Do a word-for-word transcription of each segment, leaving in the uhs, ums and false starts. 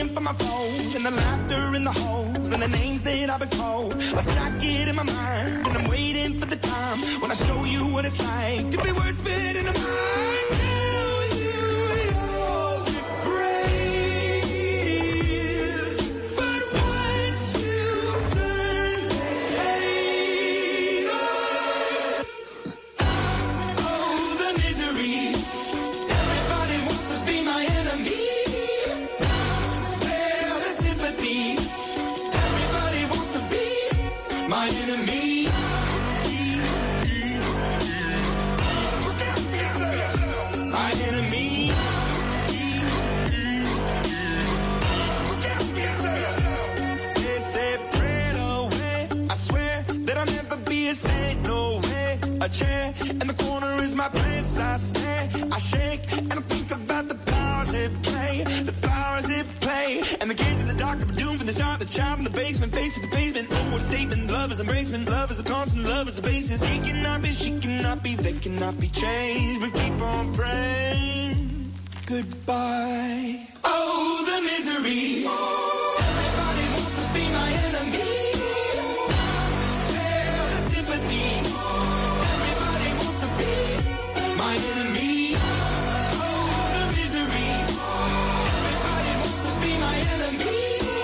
waiting for my phone, and the laughter in the holes, and the names that I've been called. I stack it in my mind, and I'm waiting for the time when I show you what it's like to be worse fit in a mind. Tell you you're the greatest, but once you turn the haters, oh, the misery. Everybody wants to be my enemy. Spare the sympathy. Everybody wants to be my enemy. My enemy. They say pray away. I swear that I'll never be a saint. No way. A chair in the corner is my place. I stare, I shake, and I think about the powers it play, the powers it play. And the kids in the dark are doomed from the start. The child in the basement, face to the pavement. Oh, what a statement. Love is embracement. Love is a constant. Love is a basis. He cannot be, she cannot be, they cannot be changed. But keep on praying. Goodbye. Oh, the misery. Everybody wants to be my enemy. Spare the sympathy. Everybody wants to be my enemy. Oh, the misery. Everybody wants to be my enemy.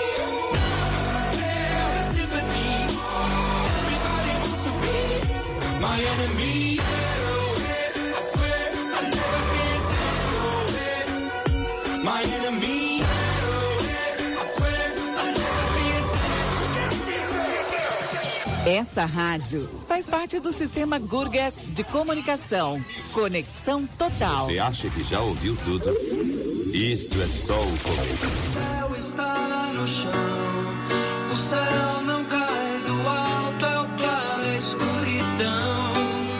Spare the sympathy. Everybody wants to be my enemy. I swear I'll never be a saint. My enemy. I swear I'll never be a saint. Essa rádio faz parte do sistema Gurgets de comunicação. Conexão total. Você acha que já ouviu tudo? Isto é só o começo. O céu está no chão, o céu não cai do alto, é o claro, é a escuridão.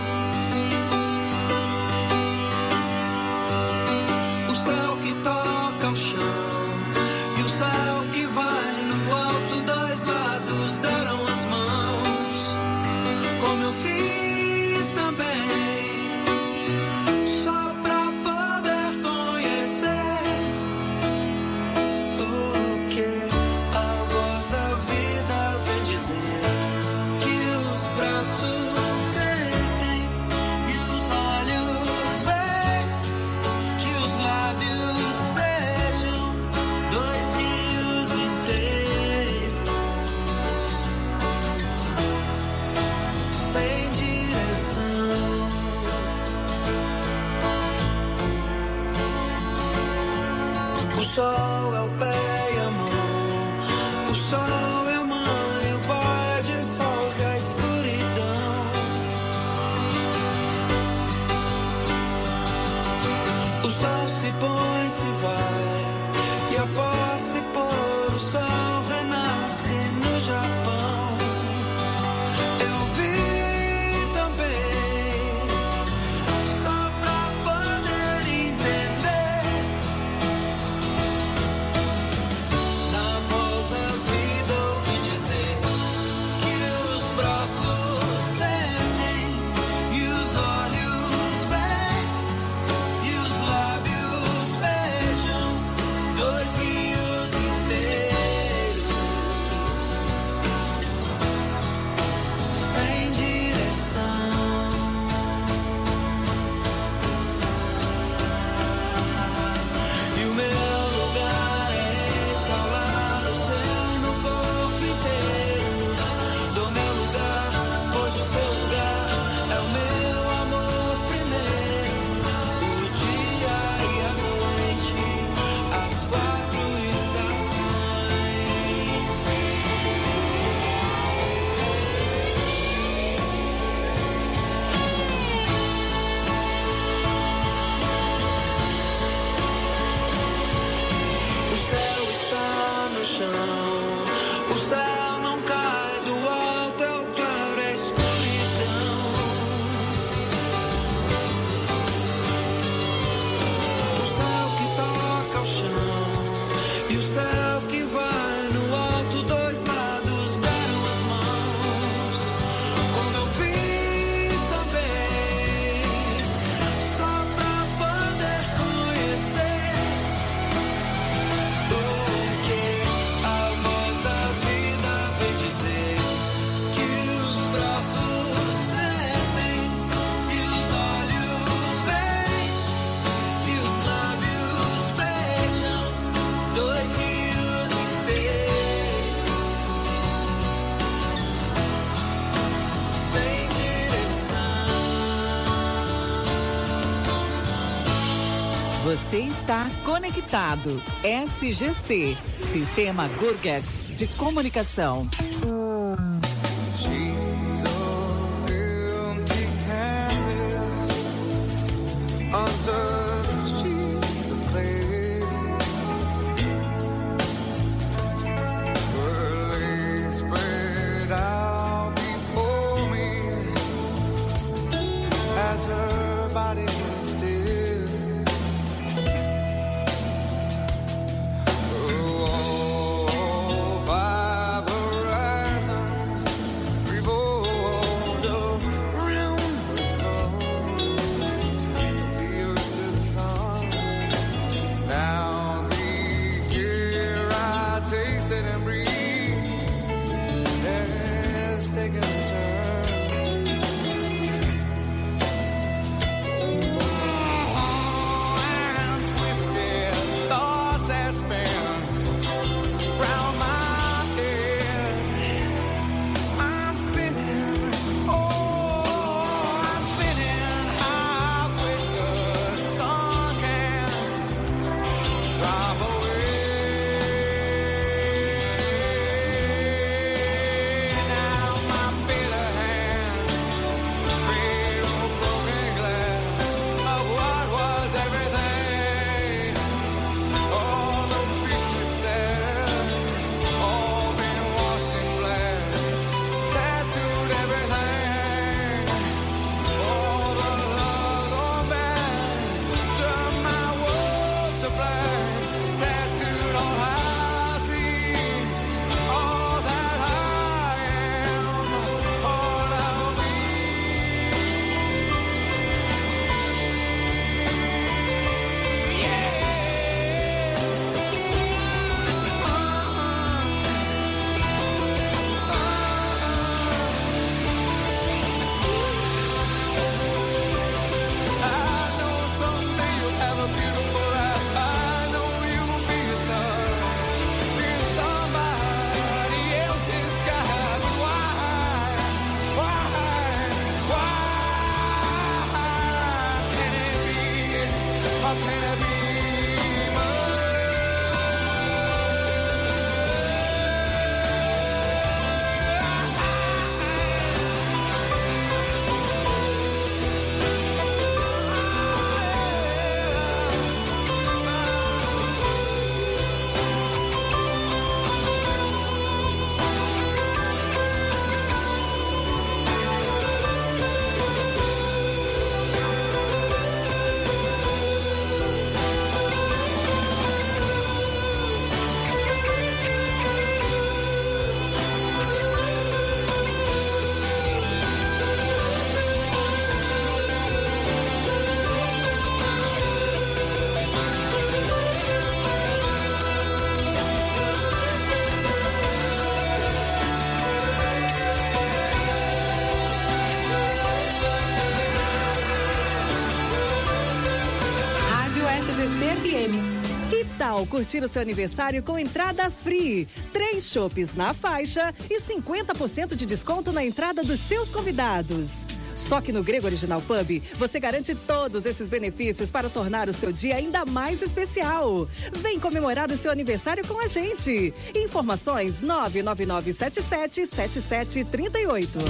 O céu que toca o chão e o céu que vai no alto, dois lados deram as mãos, como eu fiz também, só pra poder conhecer o que a voz da vida vem dizer, que os braços sentem e os olhos veem, que os lábios sejam dois rios inteiros, sem direção. O sol é o pé e a mão, o sol é a mãe, o pai dissolve a escuridão. O sol se põe, se vai, e após se pôr, o sol renasce no Japão. Eu vi também, só pra poder entender, na voz da vida ouvi dizer, que os braços sentem e os olhos veem e os lábios beijam dois rios inteiros. Você está conectado. S G C, Sistema Gurgets de Comunicação. Curtir o seu aniversário com entrada free. Três chopes na faixa e cinquenta por cento de desconto na entrada dos seus convidados. Só que no Grego Original Pub, você garante todos esses benefícios para tornar o seu dia ainda mais especial. Vem comemorar o seu aniversário com a gente. Informações nove nove nove sete sete sete sete três oito.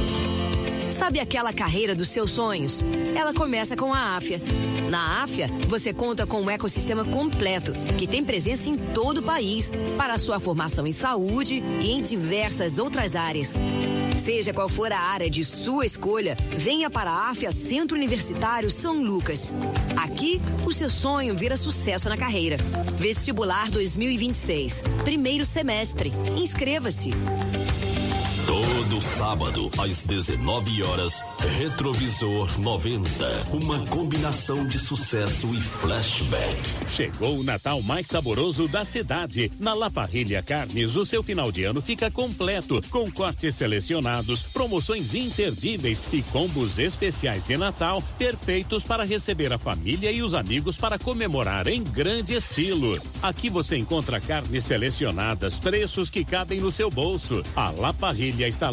Sabe aquela carreira dos seus sonhos? Ela começa com a Afya. Na Afya, você conta com um ecossistema completo, que tem presença em todo o país, para a sua formação em saúde e em diversas outras áreas. Seja qual for a área de sua escolha, venha para a Afya Centro Universitário São Lucas. Aqui, o seu sonho vira sucesso na carreira. Vestibular dois mil e vinte e seis, primeiro semestre. Inscreva-se. Todo sábado, às dezenove horas, Retrovisor noventa. Uma combinação de sucesso e flashback. Chegou o Natal mais saboroso da cidade. Na La Parrilla Carnes, o seu final de ano fica completo, com cortes selecionados, promoções imperdíveis e combos especiais de Natal, perfeitos para receber a família e os amigos para comemorar em grande estilo. Aqui você encontra carnes selecionadas, preços que cabem no seu bolso. A La Parrilla está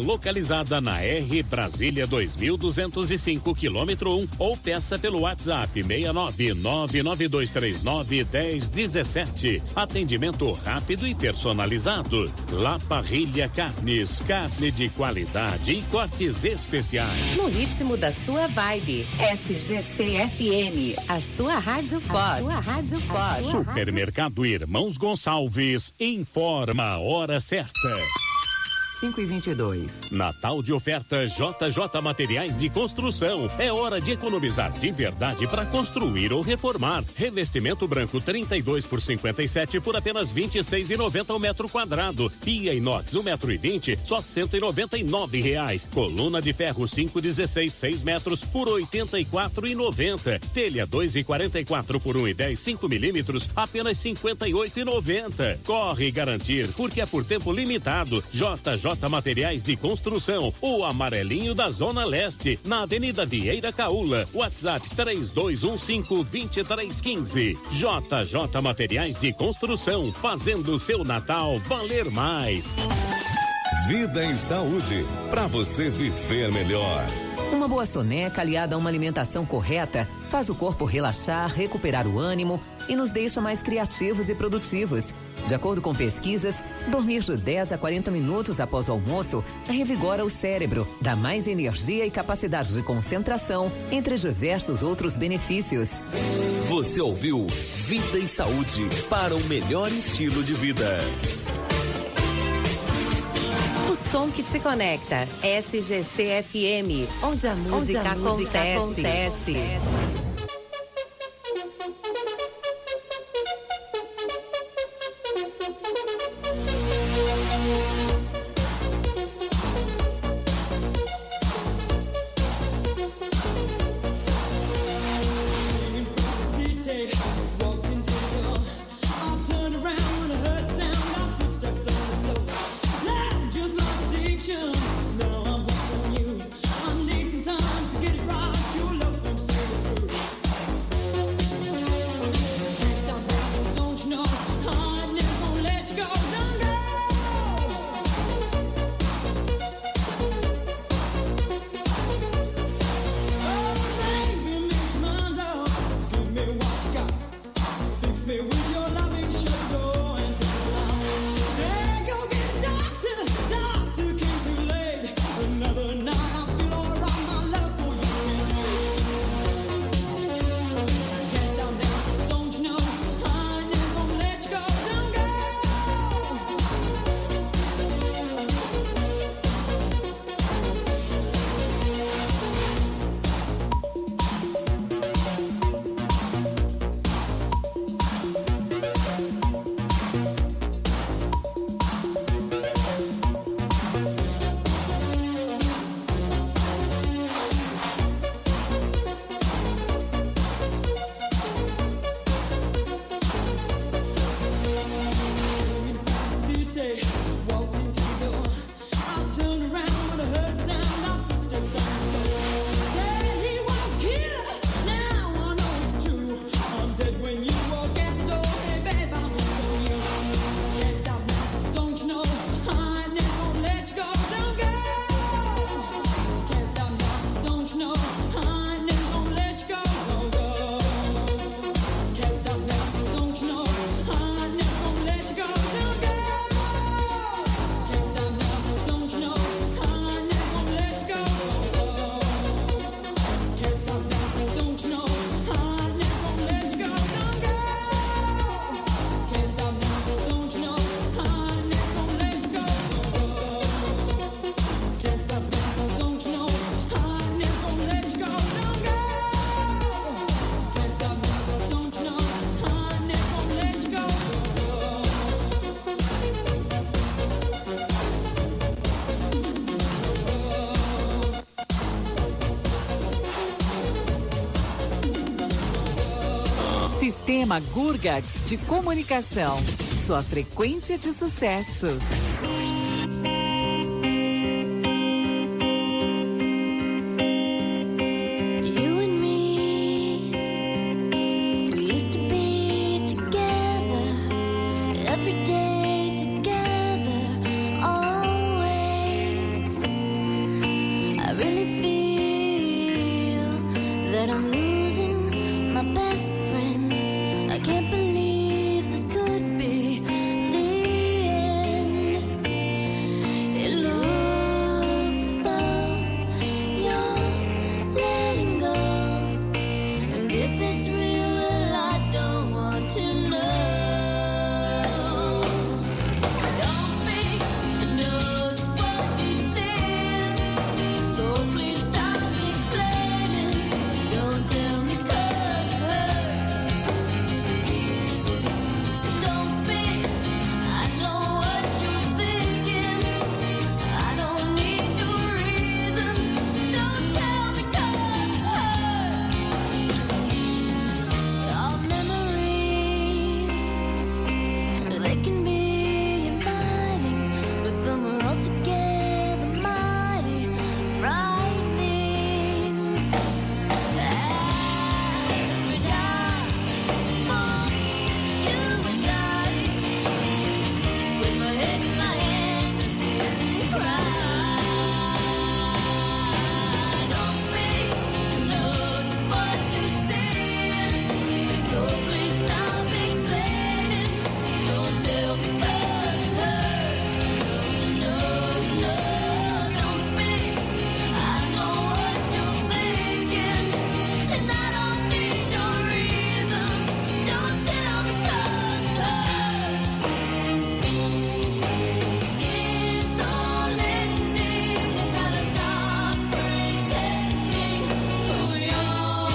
localizada na R Brasília dois mil duzentos e cinco, quilômetro um, ou peça pelo WhatsApp seis nove nove nove dois três nove um zero um sete. Atendimento rápido e personalizado. La Parrilha Carnes, carne de qualidade e cortes especiais. No ritmo da sua vibe, S G C F M, a sua rádio pode. Sua rádio pode. Supermercado Irmãos Gonçalves informa a hora certa. cinco e vinte e dois. Natal de ofertas J J Materiais de Construção. É hora de economizar de verdade para construir ou reformar. Revestimento branco trinta e dois por cinquenta e sete por apenas vinte e seis reais e noventa centavos o metro quadrado. Pia inox um metro e vinte, só cento e noventa e nove reais. Coluna de ferro cinco dezesseis, seis metros por oitenta e quatro reais e noventa centavos. Telha dois e quarenta e quatro por um e dez, cinco milímetros, apenas cinquenta e oito reais e noventa centavos. Corre garantir, porque é por tempo limitado. J J J Materiais de Construção, o amarelinho da Zona Leste, na Avenida Vieira Caúla. WhatsApp três dois um cinco, dois três um cinco. J J Materiais de Construção, fazendo o seu Natal valer mais. Vida em Saúde, para você viver melhor. Uma boa soneca aliada a uma alimentação correta faz o corpo relaxar, recuperar o ânimo e nos deixa mais criativos e produtivos. De acordo com pesquisas, dormir de dez a quarenta minutos após o almoço revigora o cérebro, dá mais energia e capacidade de concentração, entre diversos outros benefícios. Você ouviu Vida e Saúde para um melhor estilo de vida. O som que te conecta, S G C F M, onde a música, onde a música acontece. acontece. Sistema Gurgax de Comunicação. Sua frequência de sucesso. Every day together, always. that I'm losing my best friend. I can't believe this could be the end. It looks as though you're letting go, and if it's real, well, I don't want to know. Don't speak, I know just what you said, so please stop explaining. Don't tell me 'cause it hurts. Don't speak, I know what you're thinking. I don't need your reasons. Don't tell me 'cause it hurts. Our memories, they can be inviting, but some are altogether mighty frightening. As we die for you and I, with my head in my hands and seeing me cry. Don't speak, I know just what you're saying, so please stop explaining. Don't tell me 'cause it hurts. No, no, don't speak. I know what you're thinking, and I don't need your reasons. Don't tell me 'cause it hurts. It's all ending. You gotta stop pretending who you are.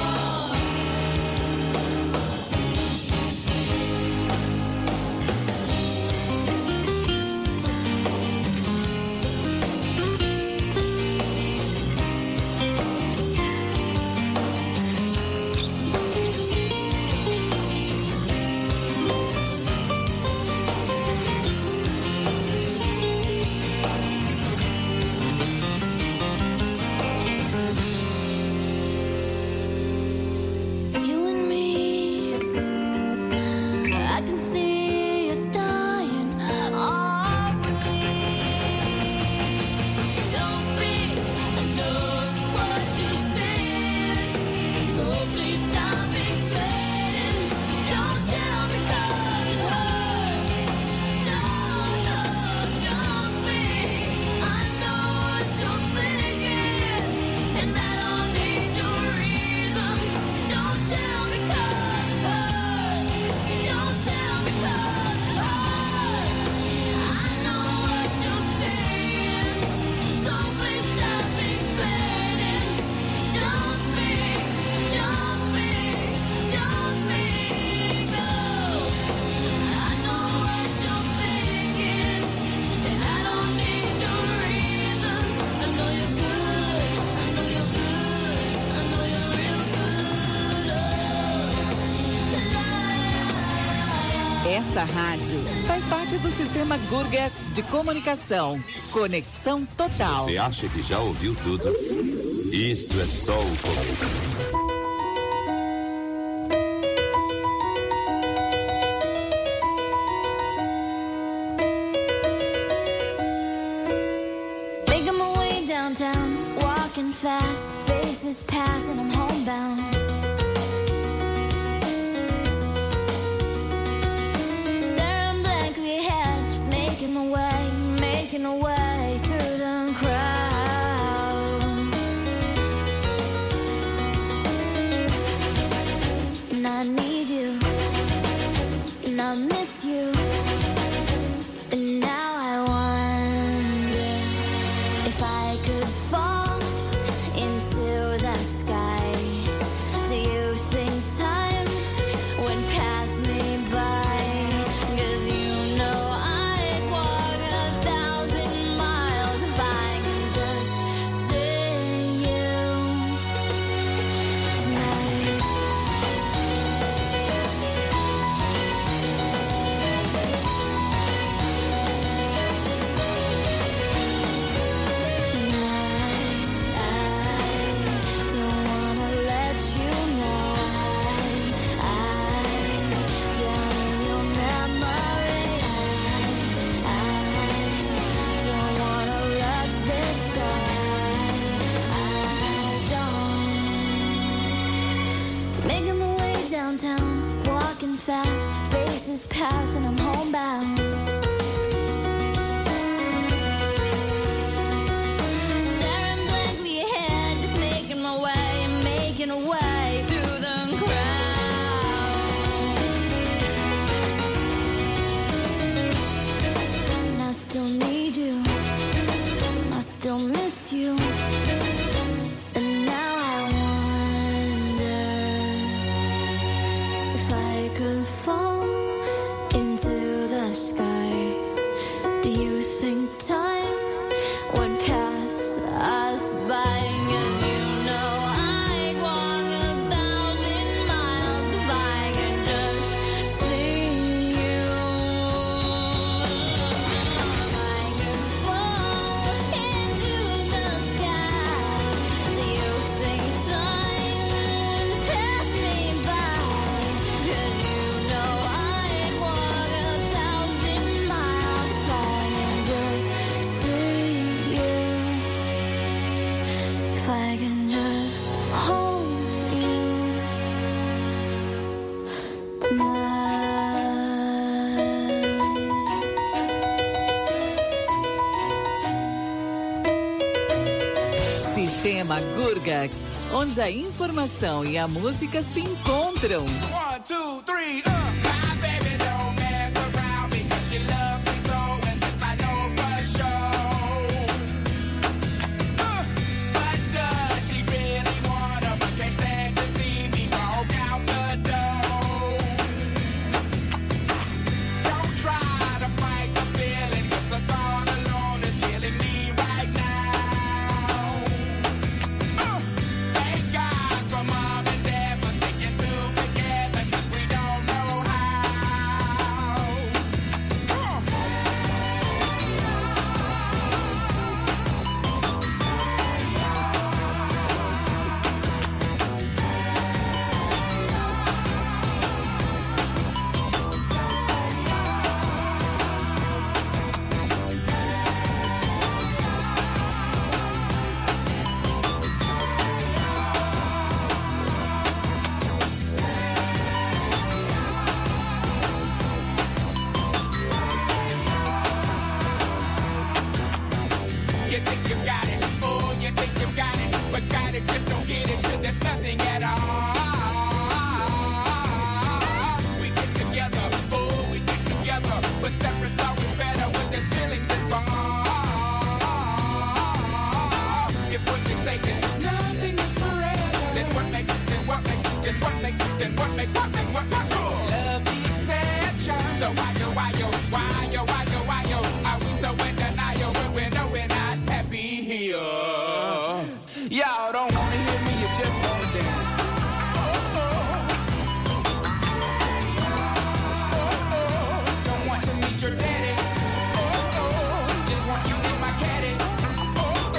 You and me, I can see us dying, are we? Don't speak, I know just what you said, so please stop explaining. Don't tell me 'cause it hurts. No, no, don't speak. I know what you're thinking, and I don't need your reasons. Don't tell me 'cause it hurts. Don't tell me 'cause it hurts. I know what you're saying, so please stop explaining. Don't speak, don't speak, don't speak, no. I know what you're thinking, and I don't need your reasons. I know you're good, I know you're good, I know you're real good. Essa rádio faz parte do sistema Gurgets de comunicação. Conexão total. Você acha que já ouviu tudo? Isto é só o começo. Making my way downtown, walking fast, faces pass and I'm homebound. Staring blankly ahead, just making my way, making my way through the crowd. And I need you, and I miss you, and now I wonder if I could fall into the sky fast, faces pass and I'm homebound. Staring blankly ahead, just making my way, making a way through the crowd. And I still need you, I still miss you. And now I wonder if I could fall into the sky. Do you think time would pass us by? 'Cause you know I'd walk a thousand miles if I could just see you. If I could fall into the sky, do you think time would pass me by? 'Cause you know I'd walk a thousand miles if I could just see you. If I can just hold you Sistema Gurgax, onde a informação e a música se encontram. One, two, three, uh. My baby don't mess around because she loves me so, and this I know for sure. Uh, but does she really wanna? But can't stand to see me walk out the door. Don't try to fight the feeling, 'cause the thought alone is killing me right now. Uh, thank God for mom and dad for sticking two together, 'cause we don't know how. Come on. You think you got it, oh, you think you got it, but got it, just don't get it till there's nothing at all. We get together, oh, we get together, but separate's always better when there's feelings involved. If what you say is nothing is forever, then what makes it, then what makes it, then what makes it, then what makes it, then what makes it? Love the exception. So why yo, why yo, why yo, why yo, why yo, are we so in denial when we know we're not happy here? Y'all don't wanna hear me, you just wanna dance. Oh, oh. Oh, oh. Don't want to meet your daddy. Oh, oh. Just want you in my caddy. Oh, oh.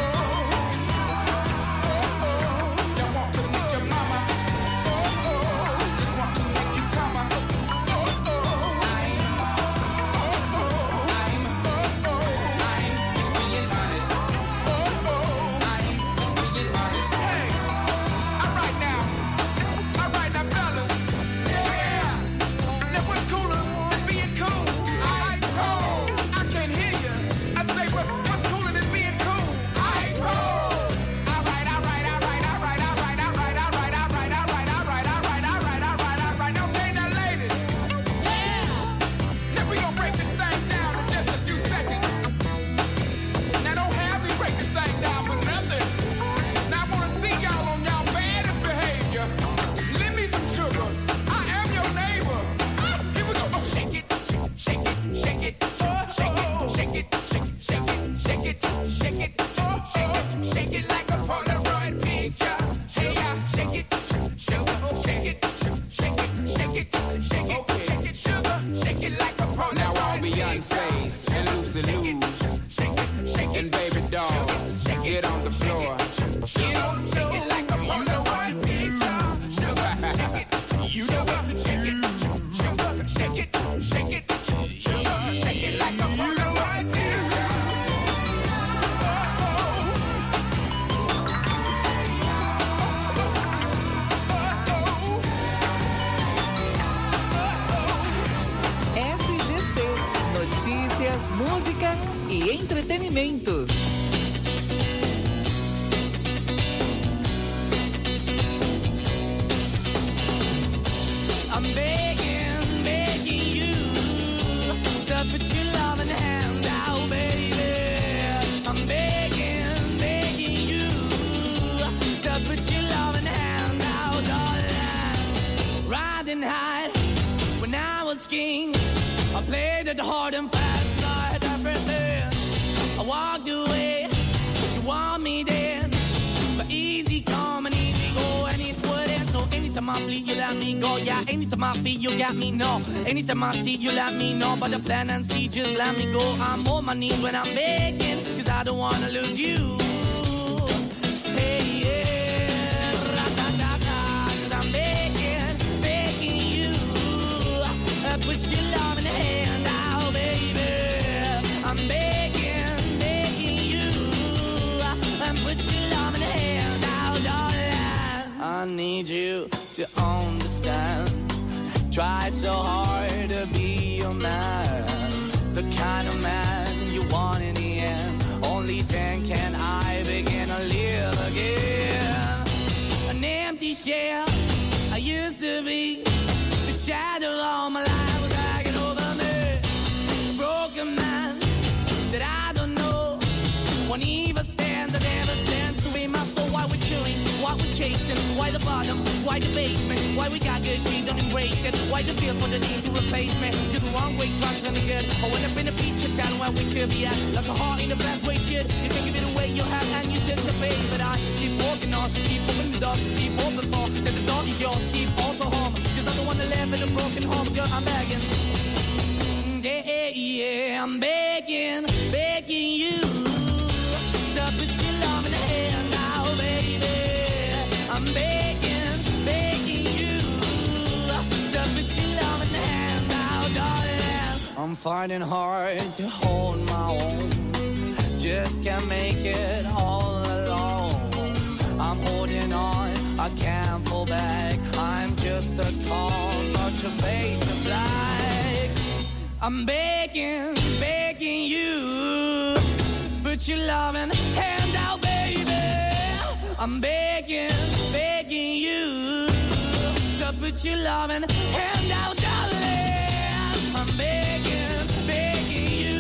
Oh, oh. Don't want to meet your mama. Oh, oh. Just want to make you come. Oh, oh. I'm, oh, oh. I'm, oh, oh. I'm just being honest. Oh, oh. I'm just being honest. Hey, all right now. música e entretenimento. I'm begging, begging you to put your love in the hand out, baby. I'm begging, begging you to put your love in the hand out, darling. Riding high when I was king, I played it hard and fast, 'cause I had everything. I walked away, you want me then, but easy come and easy go, and it wouldn't. So anytime I bleed, you let me go. Yeah, anytime I feel, you got me, no. Anytime I see, you let me know. But the plan and see, just let me go. I'm on my knees when I'm begging, 'cause I don't wanna lose you. Hey, yeah, ra-da-da-da, 'cause I'm begging, begging you. Uh, put your love in the hand out, baby. I'm begging, begging you. Uh, and put your love in the hand out, darling. I need you to understand. Try so hard to be your man, the kind of man you want in the end. Only then can I begin to live again. An empty shell I used to be, the shadow all my life was hanging over me. A broken man that I don't know won't even stand, that never stands to be my soul. Why we're chilling, why we're chasing, why the bottom, why the basement, why we got good, she don't embrace it, why the feel for the need to replace me. You're the wrong way, trying to be good. I went up in a feature town where we could be at, like a heart in the best way, shit. You can give it away, you have, and you took the bait. But I keep walking on, keep opening the door, keep open for, that the door is yours, keep also home. 'Cause I'm the one that live in a broken home, girl, I'm begging. Yeah, yeah, I'm begging, begging you to put your love in the hand now, baby. I'm begging, begging you to put your love in the hand now, darling. I'm finding hard to hold my own, just can't make it all alone. I'm holding on, I can't fall back. I'm just a call, not your face of black. I'm begging, begging you, put your love in hand out, baby. I'm begging, begging you to put your love in hand out, darling. I'm begging, begging you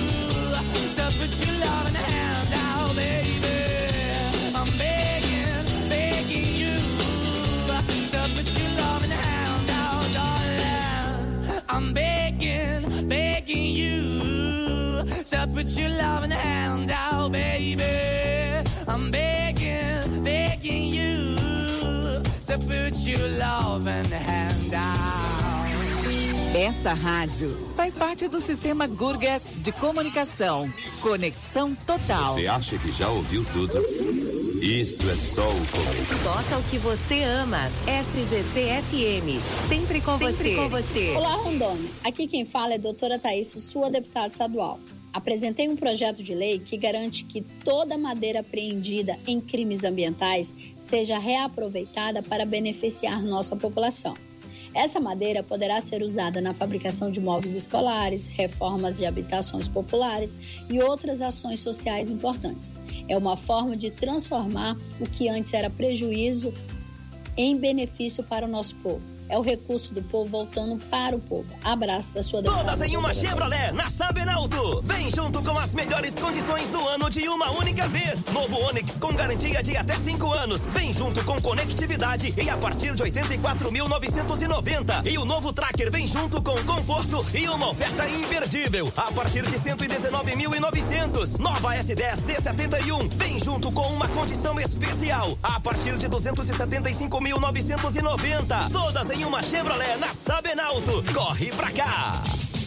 to put your love in hand out, baby. I'm begging, begging you to put your love in hand out, darling. I'm begging, begging you to put your love in hand out, baby. I'm begging, begging you to put your love in hand out. Essa rádio faz parte do sistema Gurgets de comunicação. Conexão total. Você acha que já ouviu tudo? Isto é só o começo. Toca o que você ama. S G C F M. Sempre com Sempre você. com você. Olá, Rondônia. Aqui quem fala é a doutora Thaís, sua deputada estadual. Apresentei um projeto de lei que garante que toda madeira apreendida em crimes ambientais seja reaproveitada para beneficiar nossa população. Essa madeira poderá ser usada na fabricação de móveis escolares, reformas de habitações populares e outras ações sociais importantes. É uma forma de transformar o que antes era prejuízo em benefício para o nosso povo. É o recurso do povo voltando para o povo. Abraço da sua deputada. Todas em uma Chevrolet na Sabenalto. Vem junto com as melhores condições do ano de uma única vez. Novo Onix com garantia de até cinco anos. Vem junto com conectividade e a partir de oitenta e quatro mil novecentos e noventa. E o novo Tracker vem junto com conforto e uma oferta imperdível a partir de cento e dezenove mil e novecentos. Nova S dez C setenta e um vem junto com uma condição especial a partir de duzentos e setenta e cinco mil novecentos e noventa. Todas em uma Chevrolet na Sabenalto. Corre pra cá!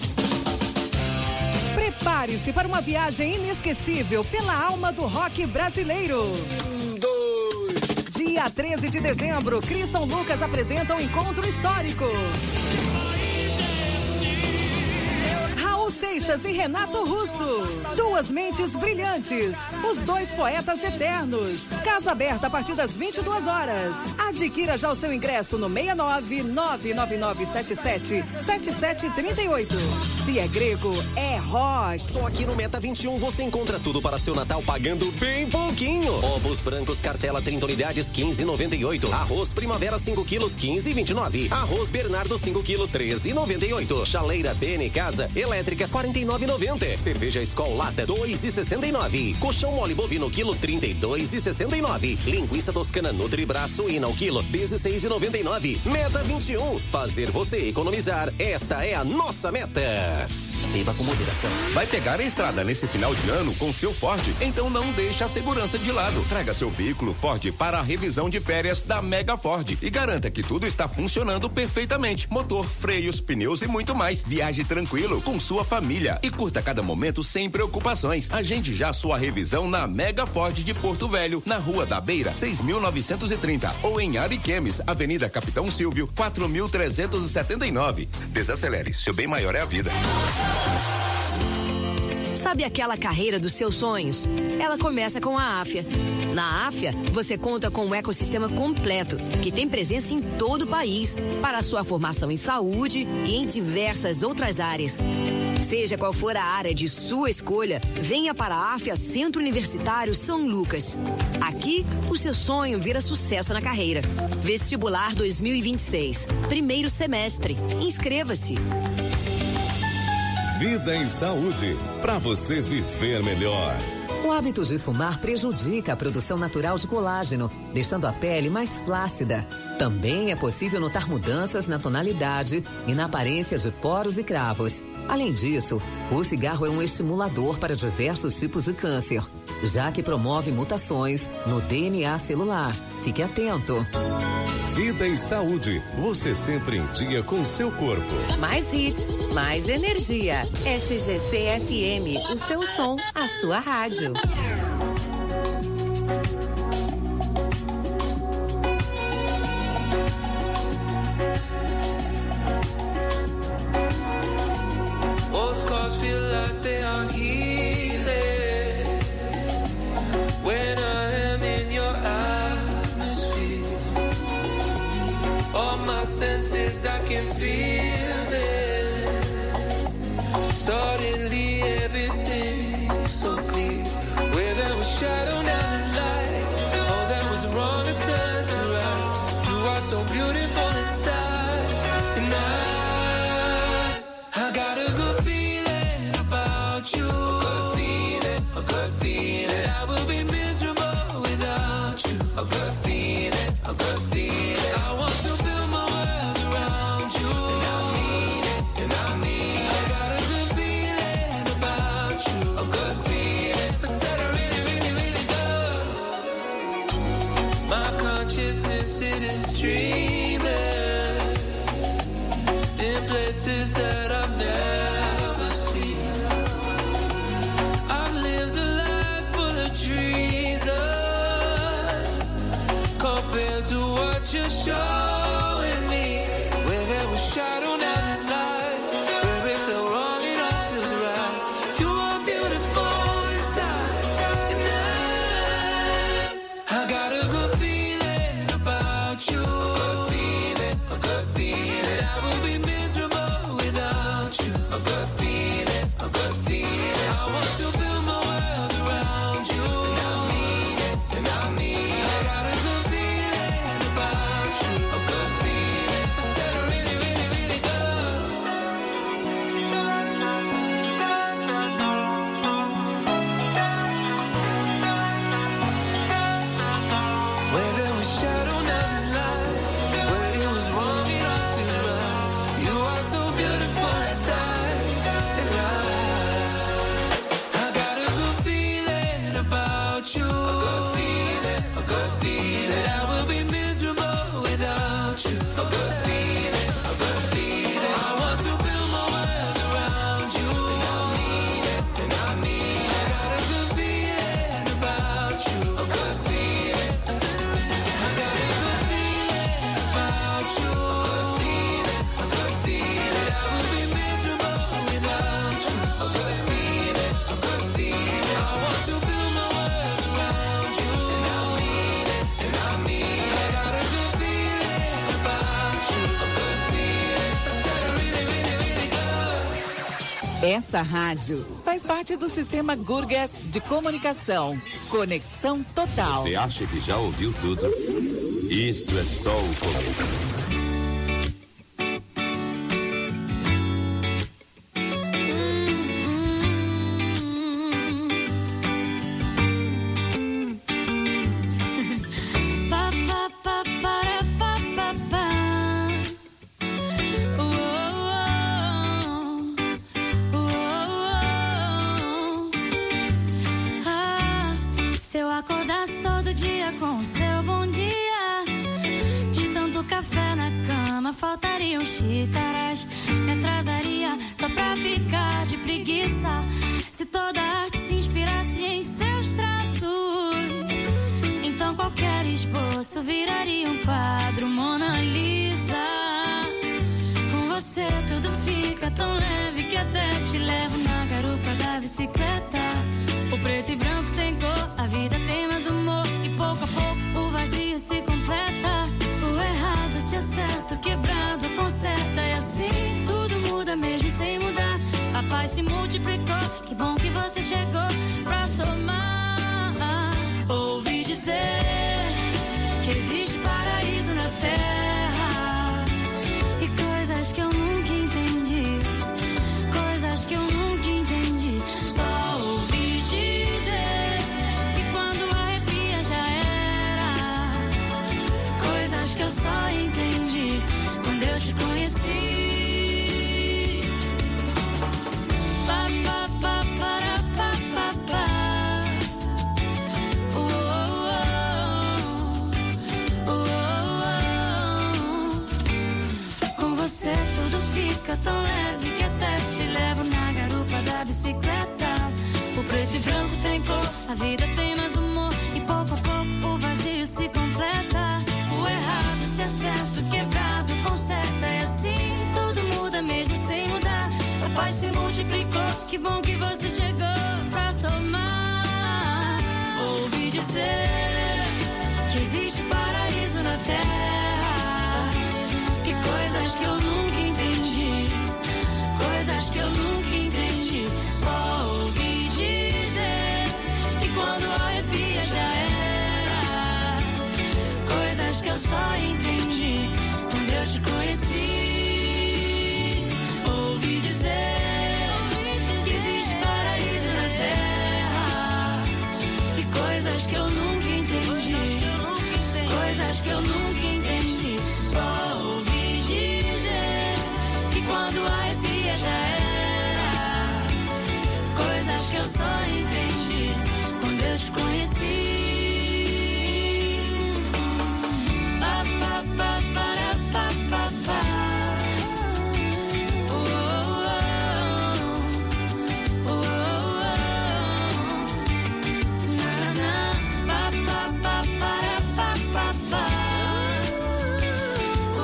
Prepare-se para uma viagem inesquecível pela alma do rock brasileiro. Um, dois. Dia treze de dezembro, Criston Lucas apresenta um encontro histórico. Raul Seixas e Renato Russo. Duas mentes brilhantes, os dois poetas eternos. Casa aberta a partir das vinte e duas horas. Adquira já o seu ingresso no seis nove nove nove nove sete sete sete sete três oito. Se é grego, é rock. Só aqui no Meta vinte e um você encontra tudo para seu Natal pagando bem pouquinho. Ovos brancos cartela trinta unidades quinze e noventa e oito. Arroz Primavera cinco quilos quinze e vinte e nove. Arroz Bernardo cinco quilos treze e noventa e oito. Chaleira B N Casa elétrica quarenta e nove e noventa. Cerveja Skol Lata dois e sessenta e nove. Colchão mole bovino quilo trinta e dois e sessenta e nove. Linguiça Toscana Nutri Braço suína ao quilo dezesseis e noventa e nove. Meta vinte e um. Fazer você economizar. Esta é a nossa meta. Beba com moderação. Vai pegar a estrada nesse final de ano com seu Ford? Então não deixe a segurança de lado. Traga seu veículo Ford para a revisão de férias da Mega Ford e garanta que tudo está funcionando perfeitamente. Motor, freios, pneus e muito mais. Viaje tranquilo com sua família e curta cada momento sem preocupações. Agende já sua revisão na Mega Ford de Porto Velho, na Rua da Beira, seis mil novecentos e trinta, ou em Ariquemes, Avenida Capitão Silvio, quatro mil trezentos e setenta e nove. Desacelere, seu bem maior é a vida. Sabe aquela carreira dos seus sonhos? Ela começa com a Áfia. Na Áfia, você conta com um ecossistema completo, que tem presença em todo o país, para a sua formação em saúde e em diversas outras áreas. Seja qual for a área de sua escolha, venha para a Áfia Centro Universitário São Lucas. Aqui, o seu sonho vira sucesso na carreira. Vestibular dois mil e vinte e seis, primeiro semestre. Inscreva-se. Vida em Saúde, para você viver melhor. O hábito de fumar prejudica a produção natural de colágeno, deixando a pele mais flácida. Também é possível notar mudanças na tonalidade e na aparência de poros e cravos. Além disso, o cigarro é um estimulador para diversos tipos de câncer, já que promove mutações no D N A celular. Fique atento. Vida e Saúde, você sempre em dia com seu corpo. Mais hits, mais energia. S G C F M, o seu som, a sua rádio. Most cars feel like they are healing when I am in your atmosphere. All my senses, I can feel it. Suddenly everything's so clear. Where there was shadow, now there's light. All that was wrong has turned to right. You are so beautiful inside. And I, I got a good feeling about you. Good feeling, a good feeling. I will be miserable without you. A good feeling, a good feeling. I want to build my world around you. And I mean it, and I mean it. I got a good feeling about you. A good feeling. I said I really, really, really do. My consciousness, it is dreaming in places that I've never seen. I've lived a life full of treason compared to what you're showing me. Where there was shadow, now there's light. Where it felt wrong, it all feels right. You are beautiful inside. And I, I got a good feeling about you. Good feeling, a good feeling. I will be miserable without you. A good feeling, a good feeling. I want to build my world around you. And I mean it, and I mean it. I got a good feeling about you. A good feeling. I said I really, really, really do. Where there was shadow, now there's light. Where it was wrong, it all feels right. You are so beautiful inside. And I, I got a good feeling about you. A good feeling, a good feeling. I will be miserable without you. A good feeling, a good feeling. I want to build my world around you. And I mean it, and I mean it. I got a good feeling about you. A good feeling. I got a good feeling about you. A good feeling, a good feeling. I will be miserable without you. Essa rádio faz parte do sistema Gurgets de comunicação. Conexão total. Você acha que já ouviu tudo? Isto é só o começo. Faltariam xícaras, me atrasaria só pra ficar de preguiça. Se toda arte se inspirasse em seus traços, então qualquer esboço viraria um quadro Mona Lisa. Com você tudo fica tão leve que até te levo na garupa da bicicleta. O preto e branco tem cor, a vida tem mais humor, e pouco a pouco o vazio se completa. O errado se acerta, o quebrado conserta, e assim tudo muda mesmo sem mudar. A paz se multiplicou, que bom que você chegou pra somar. Ouvi dizer que existe paraíso na terra, e coisas que eu nunca entendi, coisas que eu nunca entendi. Só ouvi dizer que quando arrepia já era, coisas que eu só entendi quando eu te conheci. Pa, pa, pa, para, pa, pa, pa. Oh, oh, oh, oh. Com você tudo fica tão leve que até te levo na garupa da bicicleta. O preto e branco tem cor, a vida tem mais humor, e pouco a pouco o vazio se completa. O errado se acerta, o quebrado conserta, e assim tudo muda mesmo sem mudar. A paz se multiplicou, que bom que você chegou pra somar. Ouvi dizer que existe paraíso na terra, e coisas que eu nunca entendi, coisas que eu nunca entendi. Só ouvi dizer que quando arrepia já era, coisas que eu só entendi quando eu te conheci. Ouvi dizer que existe paraíso na terra, e coisas que eu nunca entendi, coisas que eu nunca entendi. Só ouvi dizer que quando arrepia já era, coisas que eu só entendi quando eu te conheci. Pa, pa, pa, para, pa, pa, pa. Oh, oh, oh, oh, oh. Na, na, na. Pa, pa, pa, para, pa, pa, pa. Oh,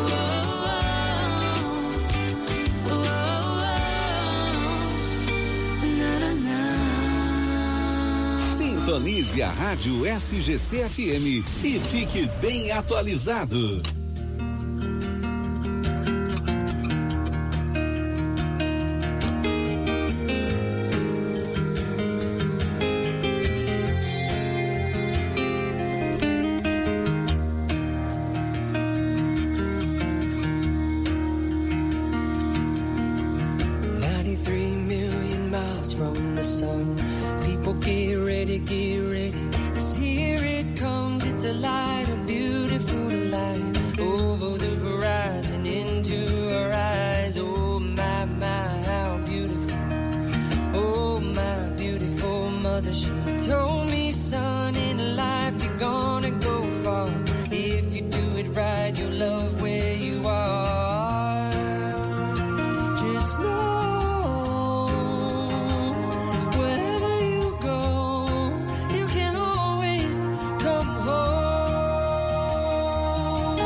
oh, oh, oh, oh. Na, na, na. Sintonize a Rádio S G C F M e fique bem atualizado. ninety-three million miles from the sun. People get ready, get ready. 'Cause here it comes, it's a light, a beautiful light. Over the horizon, into our eyes. Oh my, my, how beautiful. Oh my beautiful mother, she told me, son, in life you're gonna go far. If you do it right, you'll love where you are. Just know, wherever you go, you can always come home.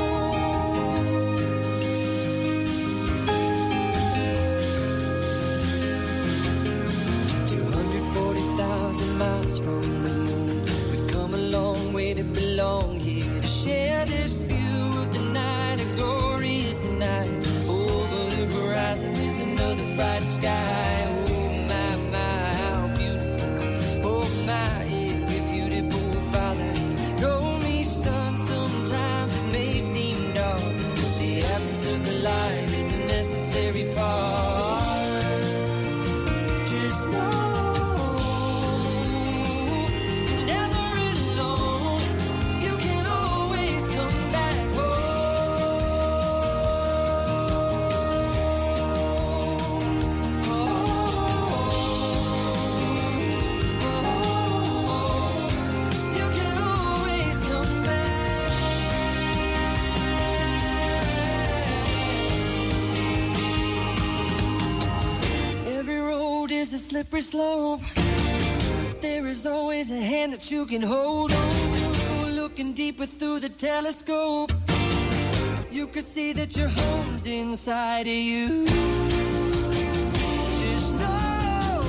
two hundred forty thousand miles from the moon, we've come a long way to belong here, to share this view of the night, a glorious night. Over the horizon is another bright sky. Oh, slippery slope. There is always a hand that you can hold on to. Looking deeper through the telescope, you could see that your home's inside of you. Just know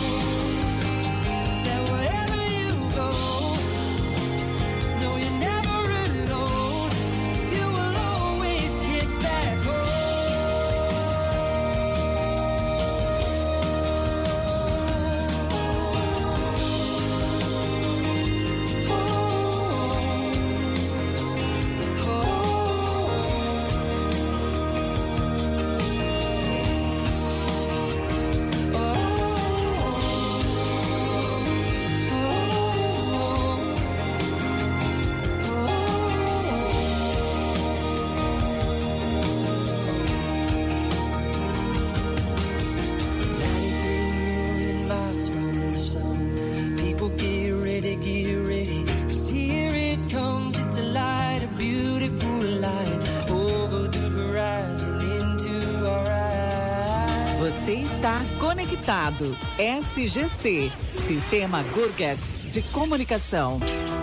that wherever you go, no, you're never really alone. You will always get back Você está conectado. S G C, Sistema Gurgets de Comunicação.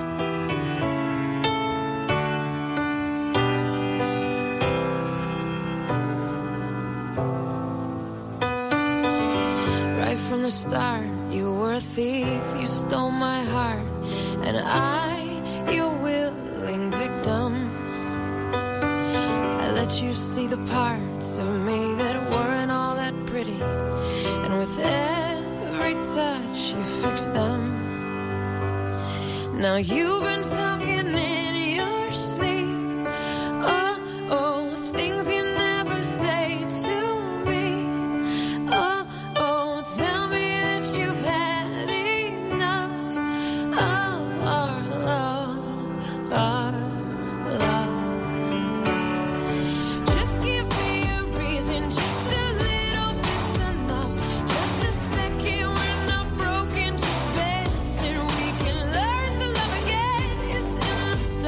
right from the start. You were a thief, you stole my heart, and I, your willing victim. I let you see the parts of me that weren't all that pretty, and with every touch you fixed them. Now you've been talking in your sleep, oh, oh, things you never say to me, oh, oh, tell me that you've had enough of our love, our love. Just give me a reason, just a little bit's enough. Just a second, we're not broken, just bends, and we can learn to love again. It's in the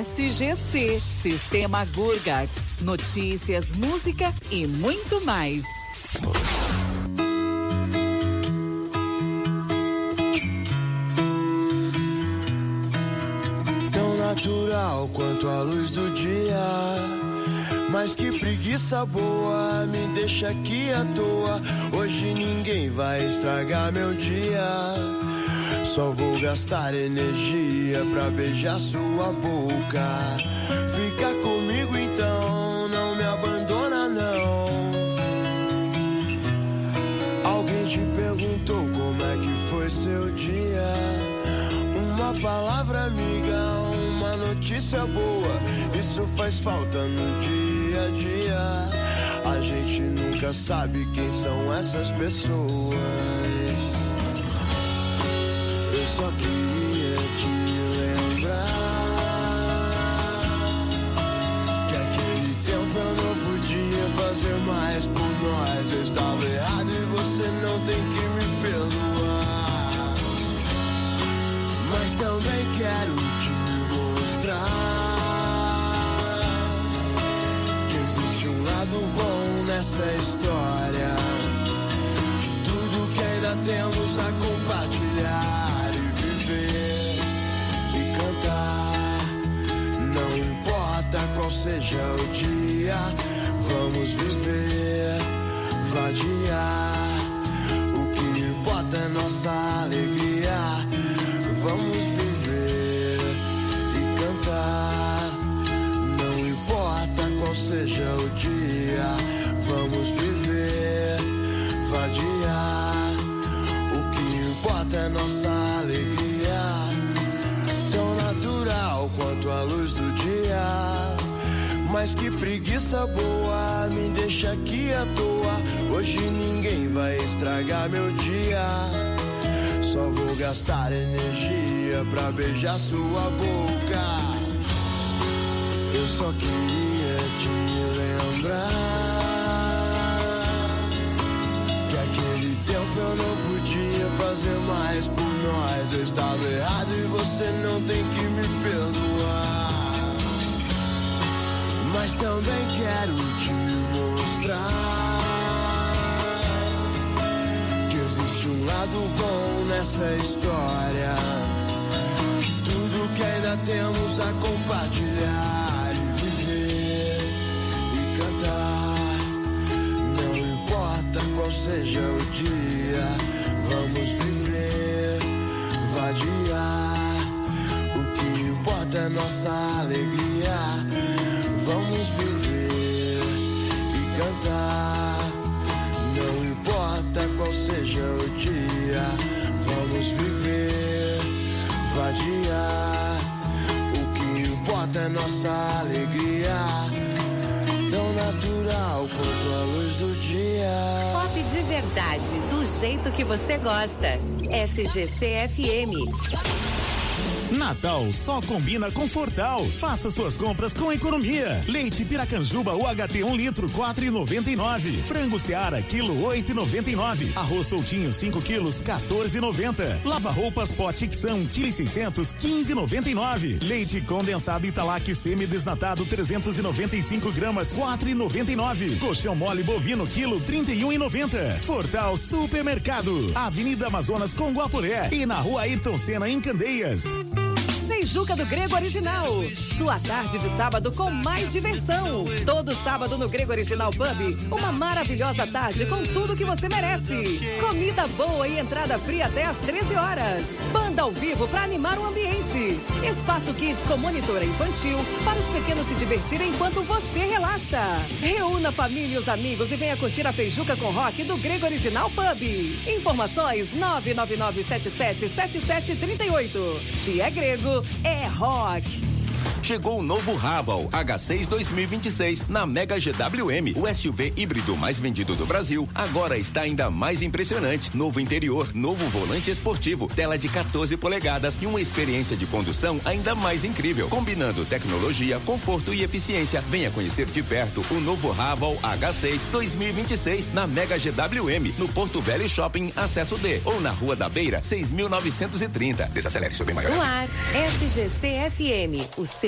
S G C, Sistema Gurgax. Notícias, música e muito mais. Tão natural quanto a luz do dia, mas que preguiça boa, me deixa aqui à toa. Hoje ninguém vai estragar meu dia, só vou gastar energia pra beijar sua boca. Fica comigo então, não me abandona não. Alguém te perguntou como é que foi seu dia? Uma palavra amiga, uma notícia boa, isso faz falta no dia a dia. A gente nunca sabe quem são essas pessoas. Eu só queria te lembrar que aquele tempo eu não podia fazer mais por nós. Eu estava errado e você não tem que me perdoar, mas também quero te mostrar que existe um lado bom nessa história. Tudo que ainda temos a compartilhar e viver e cantar. Não importa qual seja o dia, vamos viver, vadiar. O que importa é nossa alegria. Vamos viver e cantar. Não importa qual seja o dia, vamos viver, vadiar. O que importa é nossa alegria. Tão natural quanto a luz do dia, mas que preguiça boa, me deixa aqui à toa. Hoje ninguém vai estragar meu dia, só vou gastar energia pra beijar sua boca. Eu só queria te lembrar que aquele tempo eu não podia fazer mais por nós. Eu estava errado e você não tem que me perdoar, mas também quero te mostrar que existe um lado bom nessa história. Tudo que ainda temos a compartilhar e viver e cantar. Não importa qual seja o dia, vamos viver, vadiar. O que importa é nossa alegria. Vamos viver e cantar. Não importa qual seja o dia, vamos viver, vadiar. O que importa é nossa alegria. Tão natural quanto a luz do dia. Pop de verdade, do jeito que você gosta. S G C F M. Natal só combina com Fortal. Faça suas compras com economia. Leite Piracanjuba U H T um litro, quatro e noventa e nove. Frango Seara, quilo, oito e noventa e nove. Arroz soltinho, cinco quilos, quatorze e noventa. Lava roupas Pote Ixão, quilo e seiscentos, quinze e noventa e nove. Leite condensado Italac semi-desnatado, trezentos e noventa e cinco gramas, quatro e noventa e nove. Colchão mole bovino, quilo, trinta e um e noventa. Fortal Supermercado, Avenida Amazonas com Guapuré e na Rua Ayrton Senna em Candeias. Feijuca do Grego Original. Sua tarde de sábado com mais diversão. Todo sábado no Grego Original Pub, uma maravilhosa tarde com tudo que você merece. Comida boa e entrada fria até às treze horas. Banda ao vivo para animar o ambiente. Espaço Kids com monitora infantil para os pequenos se divertirem enquanto você relaxa. Reúna a família e os amigos e venha curtir a Feijuca com Rock do Grego Original Pub. Informações nove nove nove sete sete sete sete três oito. Se é grego, é rock. Chegou o novo Raval H seis dois mil e vinte e seis na Mega G W M. O S U V híbrido mais vendido do Brasil agora está ainda mais impressionante. Novo interior, novo volante esportivo, tela de quatorze polegadas e uma experiência de condução ainda mais incrível. Combinando tecnologia, conforto e eficiência. Venha conhecer de perto o novo Raval H seis dois mil e vinte e seis na Mega G W M, no Porto Velho Shopping, acesso D, ou na Rua da Beira, seis mil novecentos e trinta. Desacelere seu bem maior. No ar, S G C F M, o seu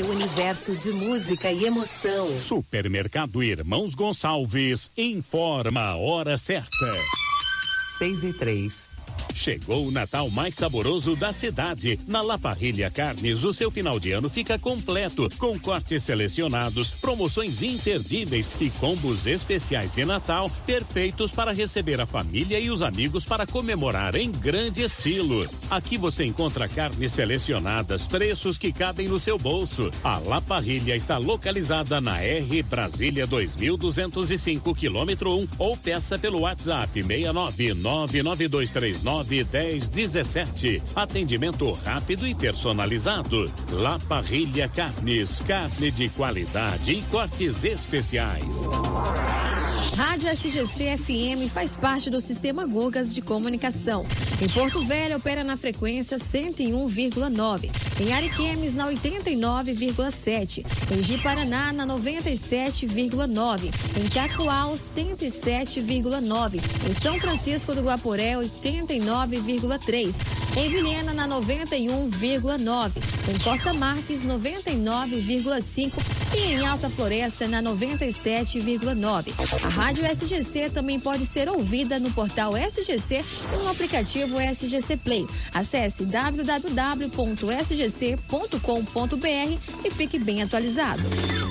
universo de música e emoção. Supermercado Irmãos Gonçalves informa a hora certa. Seis e três. Chegou o Natal mais saboroso da cidade. Na La Parrilla Carnes, o seu final de ano fica completo, com cortes selecionados, promoções imperdíveis e combos especiais de Natal, perfeitos para receber a família e os amigos para comemorar em grande estilo. Aqui você encontra carnes selecionadas, preços que cabem no seu bolso. A La Parrilla está localizada na R Brasília dois mil duzentos e cinco, quilômetro um, ou peça pelo WhatsApp seis nove nove nove dois três nove dez dezessete. Atendimento rápido e personalizado. La Parrilla Carnes, carne de qualidade e cortes especiais. Rádio S G C F M faz parte do Sistema Gugas de Comunicação. Em Porto Velho opera na frequência cento e um vírgula nove. Em Ariquemes na oitenta e nove vírgula sete. Em Ji-Paraná na noventa e sete vírgula nove. Em Cacoal cento e sete vírgula nove. Em São Francisco do Guaporé oitenta e nove vírgula três. Em Vilhena na noventa e um vírgula nove. Em Costa Marques noventa e nove vírgula cinco. E em Alta Floresta na noventa e sete vírgula nove. A Rádio S G C também pode ser ouvida no portal S G C e no aplicativo S G C Play. Acesse w w w ponto s g c ponto com ponto b r e fique bem atualizado.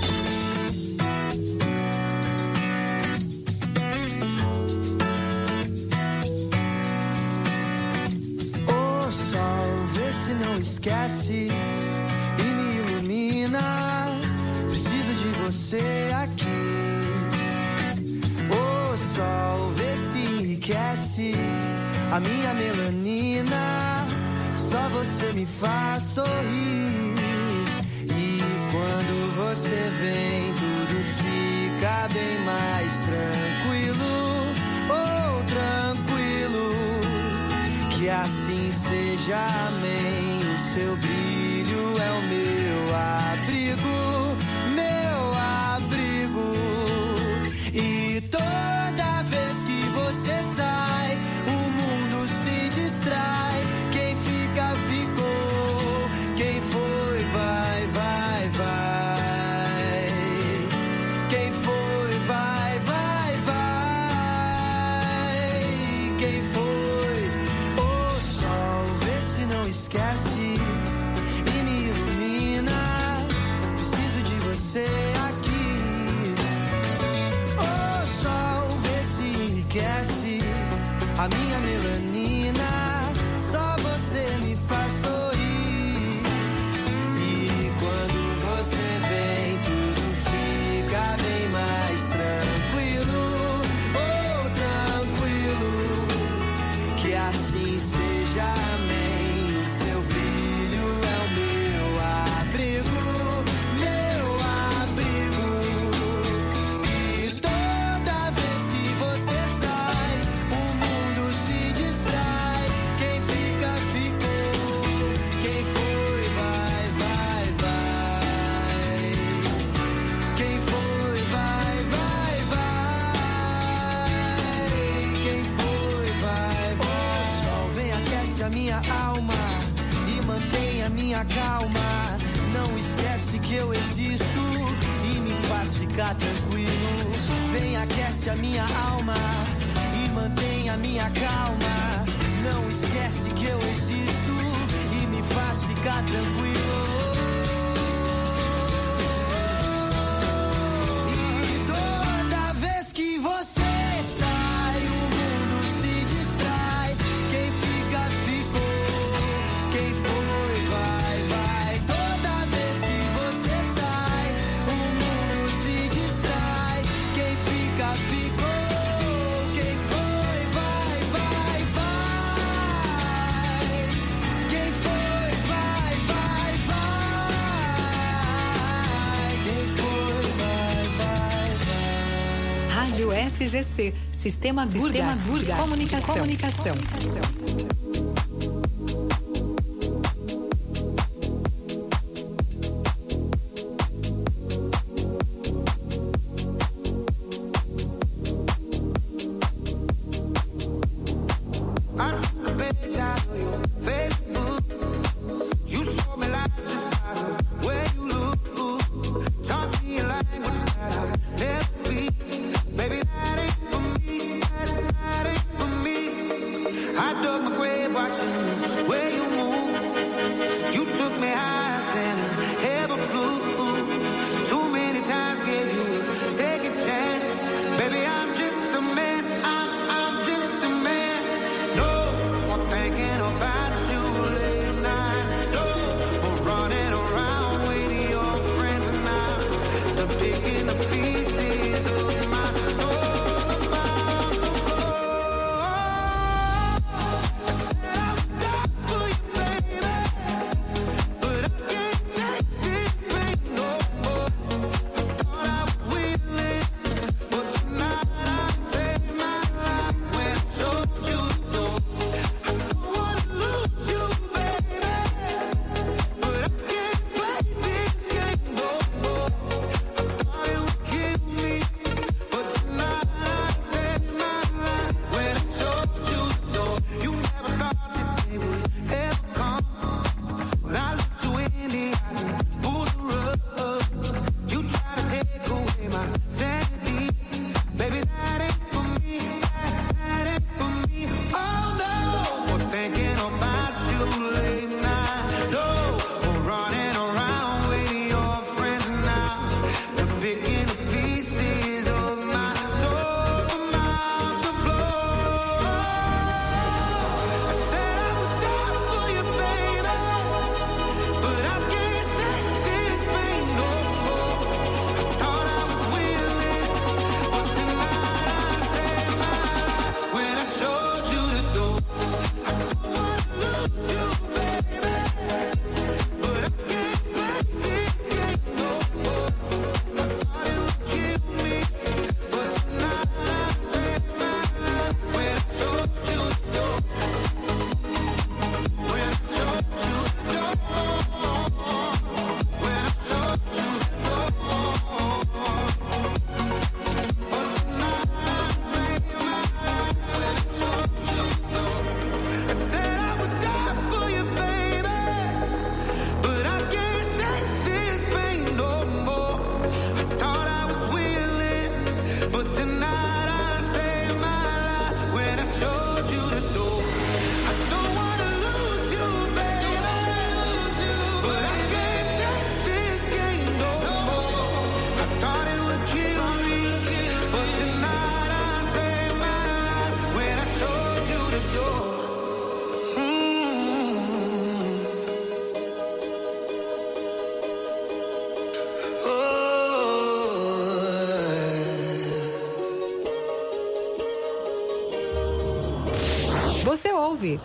O sol, vê se não esquece e me ilumina. Preciso de você aqui. O sol, vê se enriquece a minha melanina. Só você me faz sorrir. E quando você vem, tudo fica bem mais tranquilo. Oh, tranquilo. Que assim seja, amém. O seu brilho é o meu abrigo, meu abrigo. E toda vez que você sai, o mundo se distrai. Quem fica, ficou. Quem foi, vai, vai, vai. Quem foi, vai, vai, vai. Quem foi? O sol, vê se não esquece e me ilumina. Preciso de você aqui. O sol, vê se enriquece a minha melanina. Só você me faz sorrir. E quando você vem, tudo fica bem mais tranquilo. Oh, tranquilo. Que assim seja, amém. O seu brilho é o meu abrigo, meu abrigo. E toda vez que você sai, o mundo se distrai. Quem fica, ficou. Quem foi, vai, vai, vai. Quem foi, vai, vai, vai. Quem foi, vai, vai. O sol vem, aquece a minha alma e mantém a minha calma. Não esquece que eu existo e me faz ficar tranquilo. Vem, aquece a minha alma e mantém a minha calma. Não esquece que eu existo e me faz ficar tranquilo. E toda vez que você sai, o mundo se distrai. Quem fica, ficou. Quem foi, vai, vai. Toda vez que você sai, o mundo se distrai. Quem fica, ficou. Quem foi, vai, vai, vai. Quem foi, vai, vai, vai. Quem foi, vai, vai, vai. Rádio S G C, Sistema Gurgas de Comunicação. Comunicação. I took a page out of your Facebook. You saw me live just by the way you look. my grave watching the way you move. You took me higher than I ever flew. Too many times gave you a second chance. Baby, I'm just a man. I'm, I'm just a man. No more thinking about you late night. No more running around with your friends now. I'm picking the pieces of my soul about the floor. I said I would die for you, baby, but I can't take this pain no more. Thought I was willing, but tonight I saved my life when I showed you the door. I don't wanna lose you, baby, but I can't play this game no more. I thought it would kill me, but tonight I saved my life when I showed you the door. You never thought this day would ever come, but I looked you in the eyes and pulled the rug. You try to take away my sanity, baby, that ain't for me, that, that ain't for me. Oh no, more thinking about you late night. No more running around with your friends now. I'm picking the pieces of my soul from out the floor. I said I would die for you, baby, but I can't take this pain no more. I thought I was willing, but tonight I saved my life when I showed you the door. I don't wanna lose you, baby, but I can't play this game no more. I thought it would kill me, but tonight I saved my life when I showed you the door. When I showed you the door. When I showed you the door. But tonight I saved my life when I showed you the door. I said I would die for you, baby, but I can't take this pain no more. I thought I was willing, but tonight I saved my life when I showed you the door. I don't wanna lose you, baby, but I can't take this game no more. I thought it would kill me, but tonight I saved my life when I showed you the door. Você ouve